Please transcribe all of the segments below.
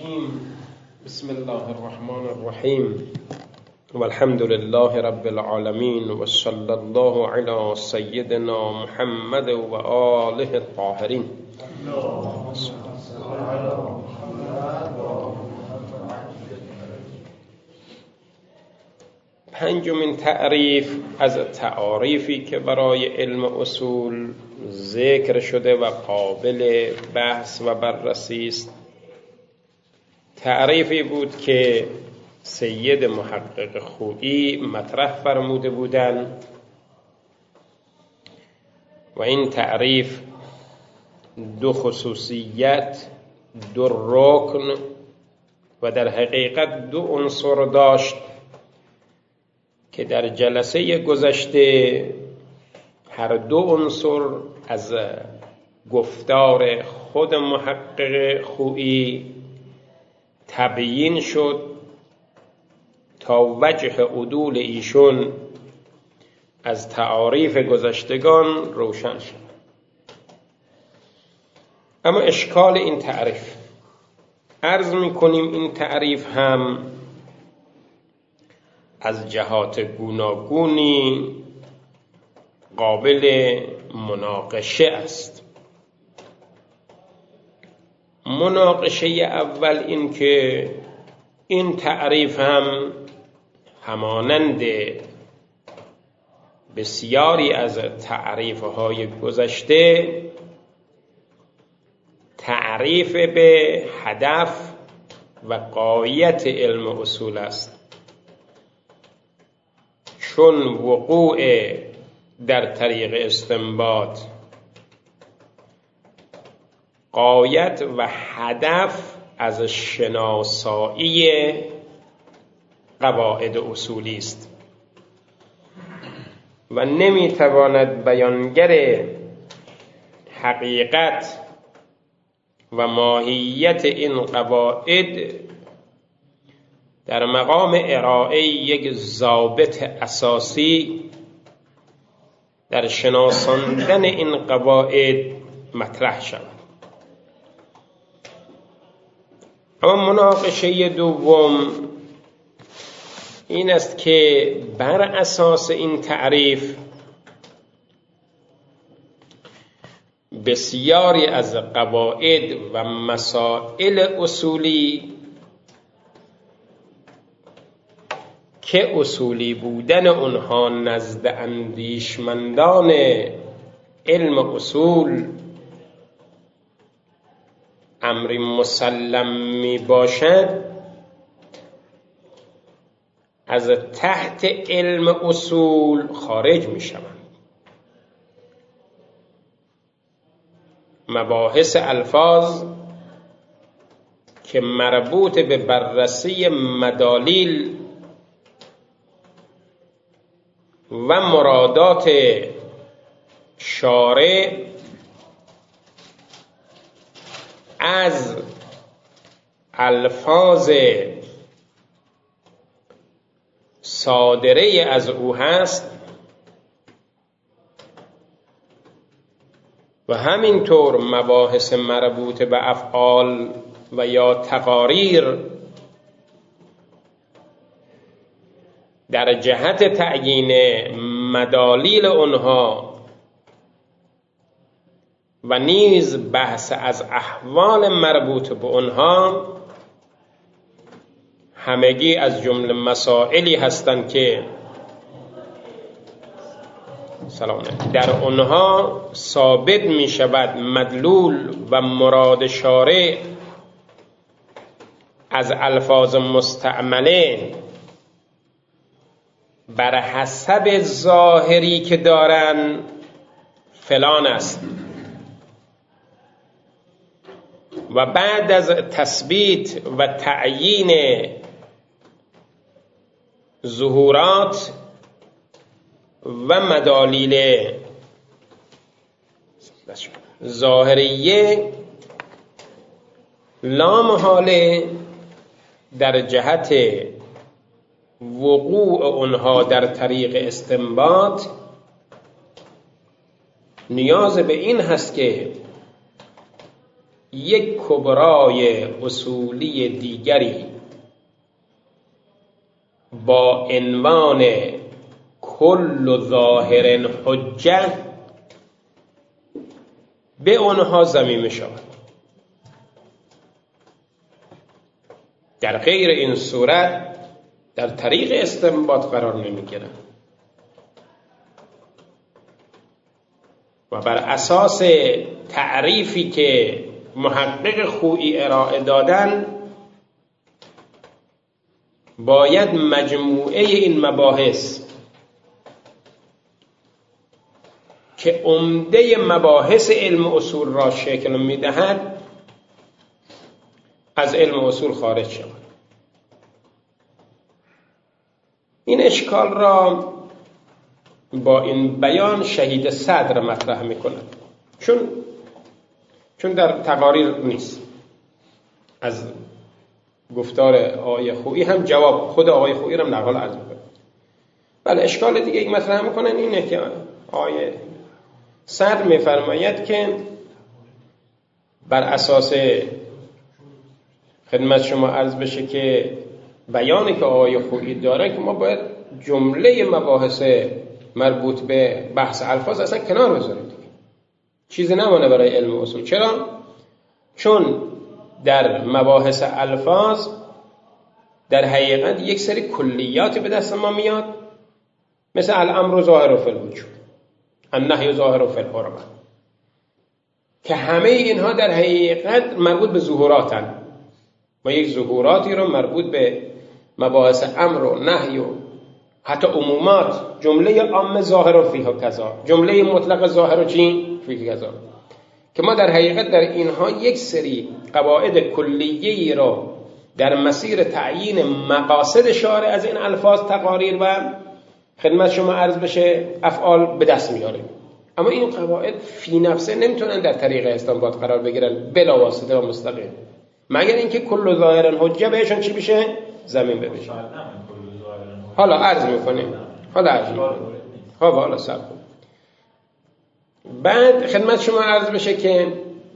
الرجيم بسم الله الرحمن الرحيم والحمد لله رب العالمين وصلى الله على سيدنا محمد وآله الطاهرين. پنجمین تعریف از تعاریفی که برای علم اصول ذکر شده و قابل بحث و بررسی است، تعریفی بود که سید محقق خویی مطرح فرموده بودند و این تعریف دو خصوصیت، دو رکن و در حقیقت دو عنصر داشت که در جلسه گذشته هر دو عنصر از گفتار خود محقق خویی تبیین شد تا وجه عدول ایشون از تعاریف گذشتگان روشن شد. اما اشکال این تعریف، عرض می‌کنیم این تعریف هم از جهات گوناگونی قابل مناقشه است. مناقشه اول این که این تعریف هم همانند بسیاری از تعریف‌های گذشته تعریف به هدف و غایت علم اصول است، چون وقوع در طریق استنباط غایت و هدف از شناسایی قواعد اصولی است و نمیتواند بیانگر حقیقت و ماهیت این قواعد در مقام ارائه یک ضابط اساسی در شناساندن این قواعد مطرح شود. اما مناقشه دوم این است که بر اساس این تعریف بسیاری از قواعد و مسائل اصولی که اصولی بودن اونها نزد اندیشمندان علم اصول امری مسلم می باشد، از تحت علم اصول خارج می شوند. مباحث الفاظ که مربوط به بررسی مدالیل و مرادات شارع از الفاظ صادره از او هست و همینطور مباحث مربوط به افعال و یا تقاریر در جهت تعیین مدالیل آنها و نیز بحث از احوال مربوط به آنها همگی از جمله مسائلی هستند که در آنها ثابت می شود مدلول و مراد شارع از الفاظ مستعمله بر حسب ظاهری که دارن فلان است و بعد از تثبیت و تعیین ظهورات و مدالیل ظاهریه لا محاله در جهت وقوع آنها در طریق استنباط نیاز به این هست که یک کبرای اصولی دیگری با عنوان کل ظاهر حجه به آنها ضمیمه شود. در غیر این صورت در طریق استنباط قرار نمیگیرند و بر اساس تعریفی که محقق خویی ارائه دادن باید مجموعه این مباحث که عمده مباحث علم اصول را شکل میدهد از علم اصول خارج شود. این اشکال را با این بیان شهید صدر مطرح میکند، چون در تقاریر نیست. از گفتار آقای خویی هم جواب خود آقای خویی را نقل عرض میکنه. بله، اشکال دیگه یک مطرح میکنن اینه که آقای صدر میفرماید که بر اساس خدمت شما عرض بشه که بیانی که آقای خویی داره که ما باید جمله مباحث مربوط به بحث الفاظ اصلا کنار بذاریم دیگه، چیزی نمونه برای علم اصول. چرا؟ چون در مباحث الفاظ در حقیقت یک سری کلیاتی به دست ما میاد، مثل الامر ظاهر فی الوجود، النهی ظاهر فی الحرمه، که همه اینها در حقیقت مربوط به ظهوراتن. ما یک ظهوراتی رو مربوط به مباحث امر و نهی و حتی عمومات، جمله عام ظاهر و فیه کذا، جمله مطلق ظاهر و چی فیه کذا، که ما در حقیقت در اینها یک سری قواعد کلیه‌ای رو در مسیر تعیین مقاصد شارع از این الفاظ، تقاریر و خدمت شما عرض بشه افعال به دست میاریم. اما این قواعد فی نفسه نمیتونن در طریق استنباط قرار بگیرن بلا واسطه و مستقیم، مگر اینکه کل ظاهر حجه بهشون چی بشه؟ زمین بشه. حالا عرض میکنیم. حالا صبر کن. بعد خدمت شما عرض بشه که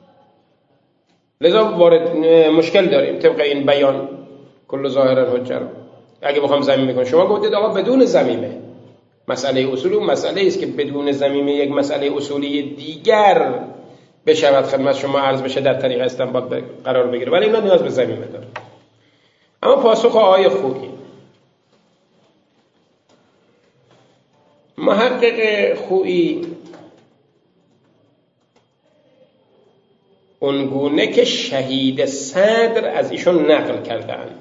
لذا وارد مشکل داریم طبق این بیان کل ظاهر حجه رو اگه بخوام زمین بکنم. شما گفتید آقا بدون زمینه مسئله اصولی و مسئله است که بدون زمینه یک مسئله اصولی دیگر بشود خدمت شما عرض بشه در طریق استنباط قرار بگیره، ولی اینا نیاز به زمینه داره. اما پاسخ آقای خویی، محقق خویی اونگونه که شهید صدر از ایشون نقل کردن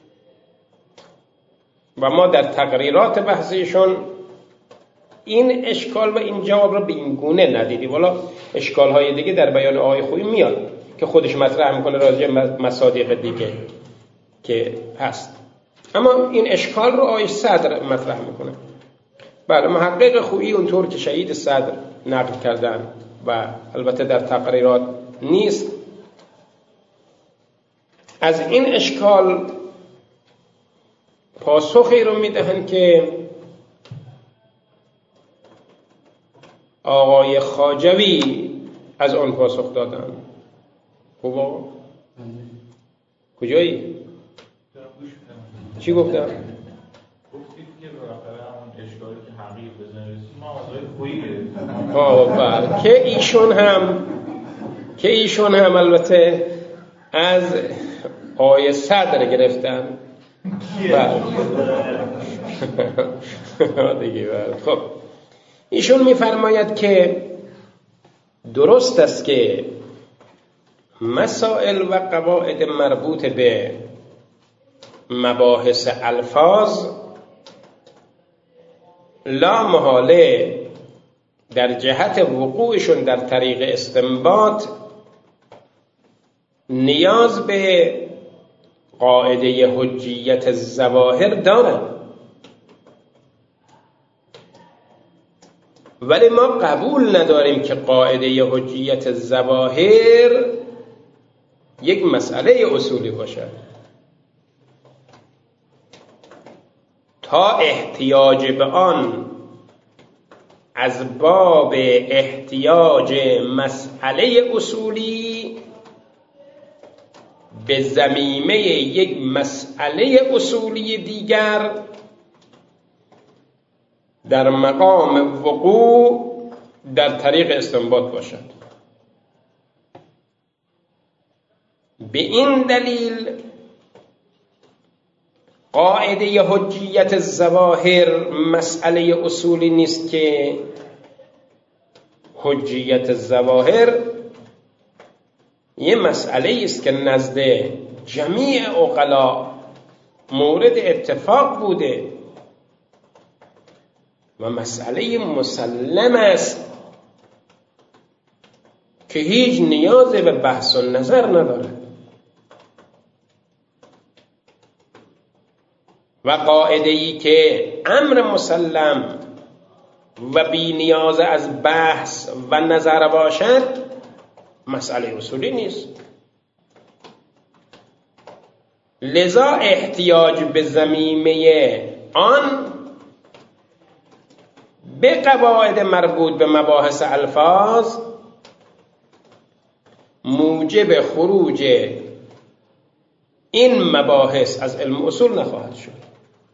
و ما در تقریرات بحثیشون این اشکال و این جواب را به این گونه ندیدیم. والا اشکال های دیگه در بیان آقای خویی میاد که خودش مطرح میکنه راجع مصادیق دیگه که هست، اما این اشکال رو آقای صدر مطرح میکنه. بله، محقق خویی اونطور که شهید صدر نقل کردن و البته در تقریرات نیست، از این اشکال پاسخی رو میدهن که آقای خواجوی از آن پاسخ دادن. خوبا کجایی؟ چی گفتم؟ گفتید که بالاخره همون اشکالی که حقیق بزنید ما آقای خویی بله، که ایشون هم البته از آقای صدر گرفتن. بله دیگه. بله، خب ایشون میفرماید که درست است که مسائل و قواعد مربوط به مباحث الفاظ لا محاله در جهت وقوعشون در طریق استنباط نیاز به قاعده حجیت الظواهر دارن، ولی ما قبول نداریم که قاعده حجیت الظواهر یک مسئله اصولی باشد تا احتیاج به آن از باب احتیاج مسئله اصولی به ضمیمه یک مسئله اصولی دیگر در مقام وقوع در طریق استنباط باشد. به این دلیل قاعده حجیت الظواهر مسئله اصولی نیست که حجیت الظواهر یه مسئله است که نزد جمیع عقلا مورد اتفاق بوده و مسئله مسلم است که هیچ نیاز به بحث و نظر ندارد. و قاعده‌ای که امر مسلم و بی نیاز از بحث و نظر باشد مسئله اصولی نیست. لذا احتیاج به ضمیمه آن به قواعد مربوط به مباحث الفاظ موجب خروج این مباحث از علم اصول نخواهد شد.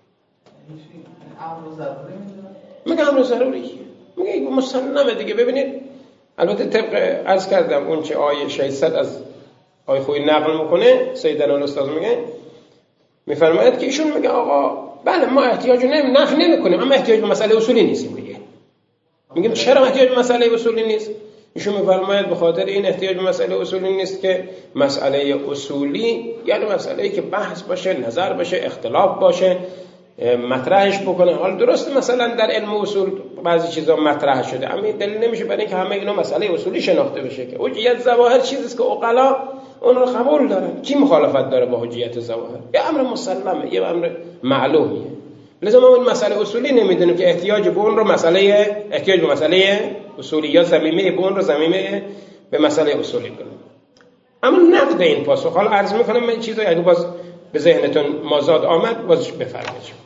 میگه امر ضروریه، میگه مسلمه دیگه. ببینید البته طبق عرض کردم اون چه آیه 600 از آیه خویی نقل میکنه، سیدنا الاستاذ میفرماید که ایشون میگه آقا بله ما احتیاج نفی نمیکنیم اما احتیاج به مسئله اصولی نیستیم دیگه. میگیم چرا احتیاج به مسئله اصولی نیست؟ ایشون میفرماید به خاطر این احتیاج به مسئله اصولی نیست که مسئله اصولی یعنی مسئله‌ای که بحث باشه، نظر باشه، اختلاف باشه، مطرحش بکنه. حال درست مثلا در علم اصول بعضی چیزا مطرح شده اما این دلیل نمیشه برای اینکه همه اینا مسئله اصولی شناخته بشه که حجیت ظواهر چیزیست که عقلا اون رو قبول دارن. کی مخالفت داره با حجیت ظواهر؟ یه امر مسلمه، یه امر معلومیه. لذا ما این مسئله اصولی نمیدونیم که احتیاج به اون رو احتیاج به مسئله اصولی یا ضمیمه به اون رو ضمیمه به مسئله اصولی کنیم. اما نقد این پاسخ حالا عرض میکنم من چیزایی اگه باز به ذهنتون مازاد آمد بازش بفرمایید.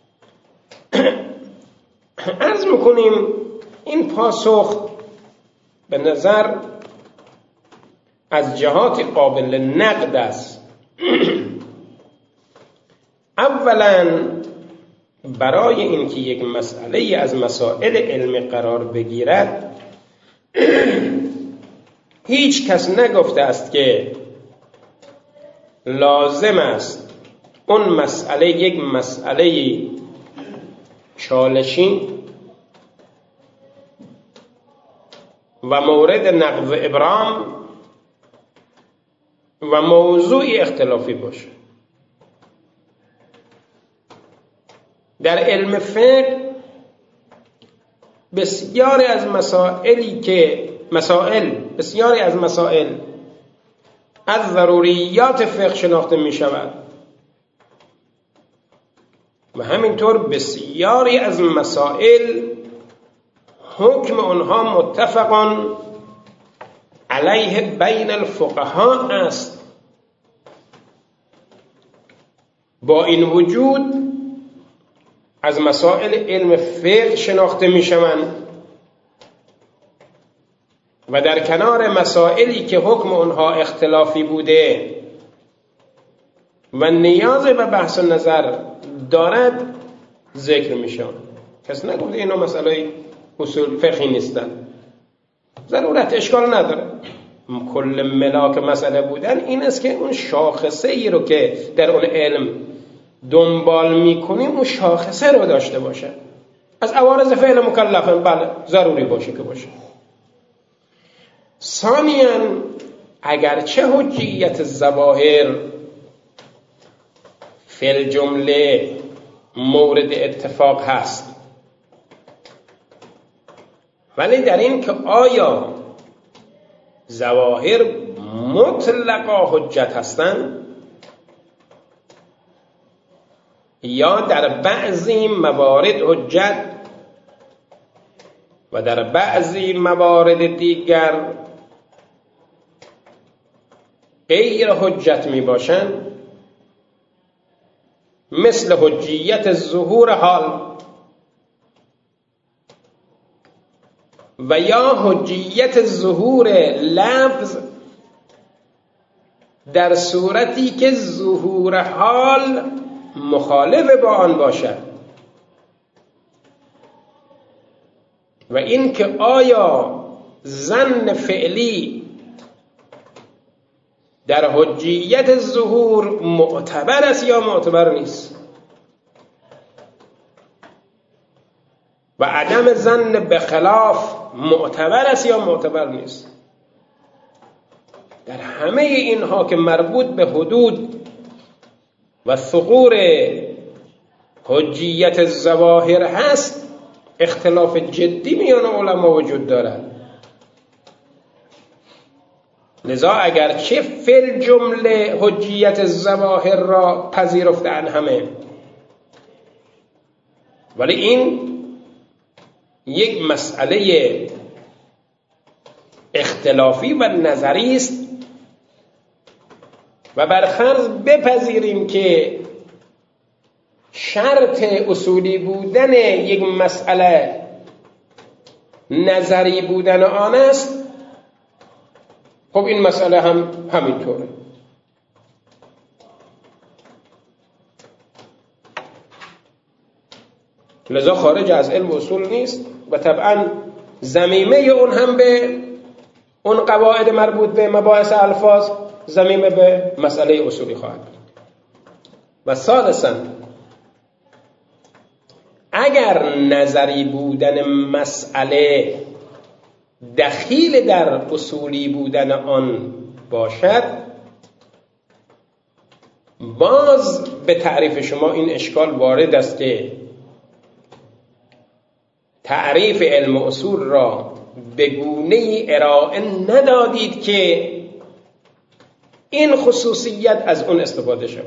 عرض میکنیم این پاسخ به نظر از جهات قابل نقد است. اولا برای اینکه یک مسئله از مسائل علمی قرار بگیرد هیچ کس نگفته است که لازم است اون مسئله یک مسئله چالشی و مورد نقض ابرام و موضوعی اختلافی باشه. در علم فقه بسیاری از مسائل از ضروریات فقه شناخته می شود و همینطور بسیاری از مسائل حکم آنها متفقان علیه بین الفقهاء است. با این وجود از مسائل علم فقه شناخته می شوند و در کنار مسائلی که حکم آنها اختلافی بوده و نیاز به بحث و نظر دارد ذکر می شوند. کس نگفته اینا مسائل اصول فقهی نیستن، ضرورت اشکال نداره. کل ملاک مسئله بودن این است که اون شاخصه ای رو که در اون علم دنبال میکنیم اون شاخصه رو داشته باشه. از عوارض فعل مکلفه بله ضروری باشه که باشه. ثانیاً اگرچه حجیت ظواهر فی الجمله مورد اتفاق هست، ولی در این که آیا ظواهر مطلقا حجت هستند یا در بعضی موارد حجت و در بعضی موارد دیگر غیر حجت می باشند، مثل حجیت ظهور حال و یا حجیت ظهور لفظ در صورتی که ظهور حال مخالف با آن باشد و این که آیا ظن فعلی در حجیت ظهور معتبر است یا معتبر نیست و عدم ظن به خلاف معتبر است یا معتبر نیست. در همه اینها که مربوط به حدود و ثغور حجیت الظواهر هست اختلاف جدی میان علما وجود دارد. لذا اگرچه فی الجمله حجیت الظواهر را پذیرفتند همه، ولی این یک مسئله اختلافی و نظری است و برفرض بپذیریم که شرط اصولی بودن یک مسئله نظری بودن آن است، خب این مسئله هم همینطوره. لذا خارج از علم اصول نیست و طبعا ضمیمه اون هم به اون قواعد مربوط به مباحث الفاظ ضمیمه به مسئله اصولی خواهد بود. و سادساً اگر نظری بودن مسئله دخیل در اصولی بودن آن باشد، باز به تعریف شما این اشکال وارد است که تعریف علم اصول را به گونه‌ای ارائه ندادید که این خصوصیت از اون استفاده شود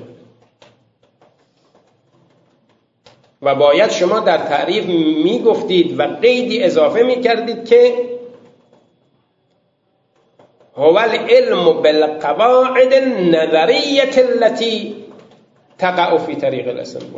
و باید شما در تعریف می گفتید و قیدی اضافه می کردید که هو العلم بالقواعد النظریة التي تقع في طریق الاستنباط.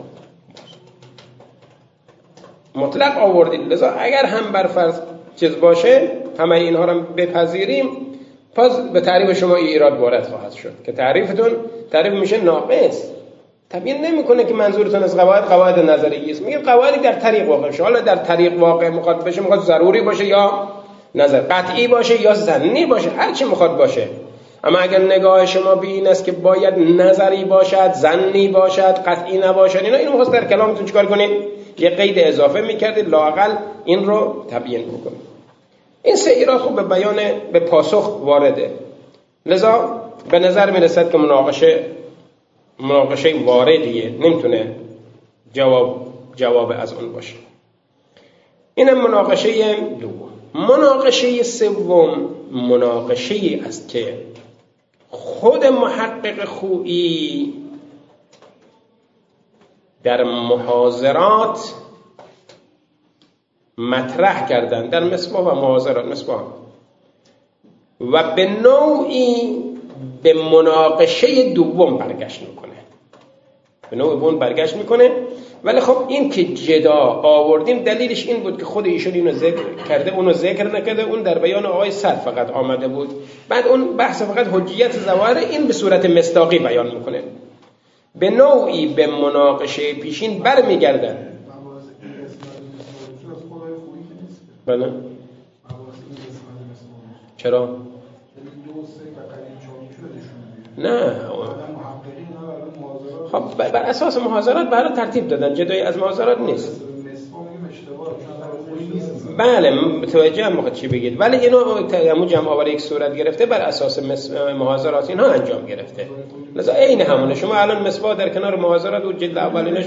مطلق آوردید. لذا اگر هم برفرض چیز باشه همه اینها رو بپذیریم، پس به تعریف شما ایراد وارد خواهد شد که تعریفتون تعریف میشه ناقص. تبیین نمیکنه که منظورتون از قواعد نظری است. میگه قواعدی در طریق واقع بشه. حالا در طریق واقع میخواد بشه، میخواد ضروری باشه یا نظر قطعی باشه یا ظنی باشه، هر چی میخواد باشه. اما اگر نگاه شما به این است که باید نظری باشد، ظنی باشد، قطعی نباشد، اینو میخواست در کلامتون چیکار کنید؟ یه قید اضافه میکردید لااقل این رو تبیین بکنید. این سه ایراد خوب به بیان به پاسخ وارده. لذا به نظر میرسد که مناقشه واردیه، نمیتونه جواب از اون باشه. اینم مناقشه دوم. مناقشه سوم مناقشه است که خود محقق خویی در محاضرات مطرح کردن، در مصباح و محاضرات مصباح، و به نوعی به مناقشه دوم برگشت میکنه، به نوع اون برگشت میکنه. ولی خب این که جدا آوردیم دلیلش این بود که خود ایشون اینو ذکر کرده، اونو ذکر نکرده، اون در بیان آقای صد فقط آمده بود. بعد اون بحث فقط حجیت ظواهر این به صورت مصداقی بیان میکنه. به نوعی به مناقشه پیشین برمیگردن. بله. چرا؟ نه خب بر اساس محاضرات برای ترتیب دادن، جدایی از محاضرات نیست. بله متوجهم میخواد چی بگید، ولی اینو جمع آوری یک صورت گرفته بر اساس محاضرات اینها انجام گرفته. لذا عین همونه. شما الان مصباح در کنار محاضرات و جلد اولینش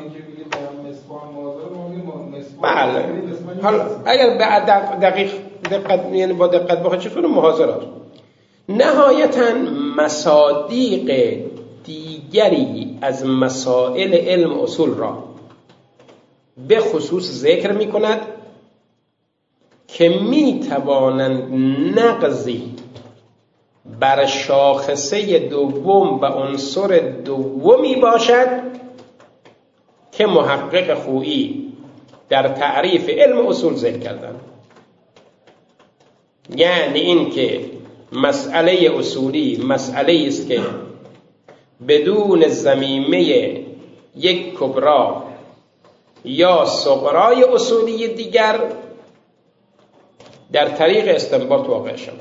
بله. حالا اگر دقت یعنی با دقت بخواد چطور محاضرات نهایتاً مصادیق دیگری از مسائل علم اصول را به خصوص ذکر می کند که می توانند نقضی بر شاخصه دوم و عنصر دومی باشد که محقق خویی در تعریف علم اصول ذکر کردند. یعنی این که مسئله اصولی مسئله است که بدون ضمیمه یک کبرا یا صغرای اصولی دیگر در طریق استنباط واقع شود.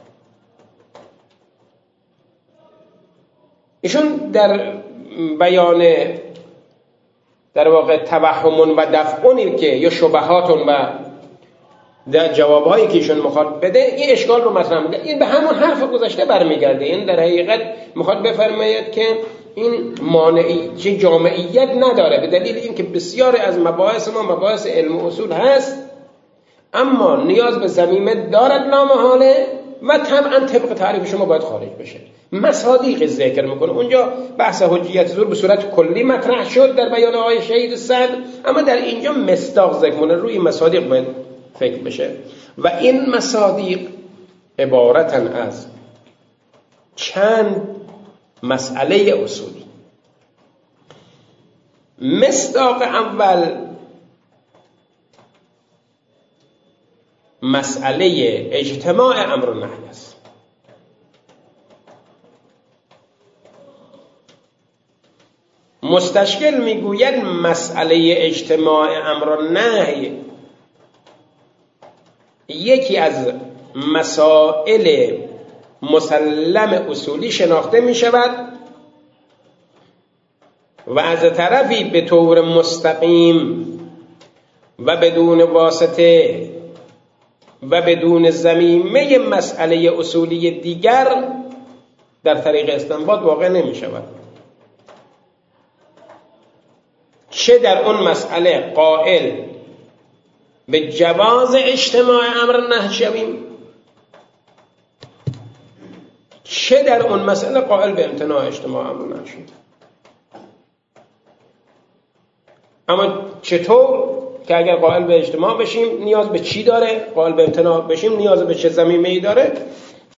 ایشون در بیان در واقع توهمون و دفعونی که یا شبهاتون و در جوابهایی که ایشون میخواد بده این اشکال رو مطرح میکنه. این به همون حرف گذشته برمیگرده. این در حقیقت میخواد بفرماید که این مانعی جامعیت نداره، به دلیل اینکه بسیار از مباحث ما مباحث علم و اصول هست اما نیاز به ضمیمه دارد لامحاله و طبعا طبق تعریف شما باید خارج بشه. مصادیق ذکر میکنه اونجا، بحث حجیت زور به صورت کلی مطرح شد در بیان آقای شهید صدر، اما در اینجا مصداق ذکر میکنه، روی مصادیق باید فکر بشه و این مصادیق عبارتن از چند مسئله اصولی. مصداق اول مسئله اجتماع امر و نهی است. مستشکل میگوید مسئله اجتماع امر و نهی یکی از مسائل مسلم اصولی شناخته می شود و از طرفی به طور مستقیم و بدون واسطه و بدون ضمیمه مسئله اصولی دیگر در طریق استنباط واقع نمی شود. چه در اون مسئله قائل به جواز اجتماع امر نهی شویم، چه در اون مسئله قائل به امتناع اجتماع امر نهی شویم. اما چطور که اگر قائل به اجتماع بشیم نیاز به چی داره، قائل به امتناع بشیم نیاز به چه ضمیمه‌ای داره،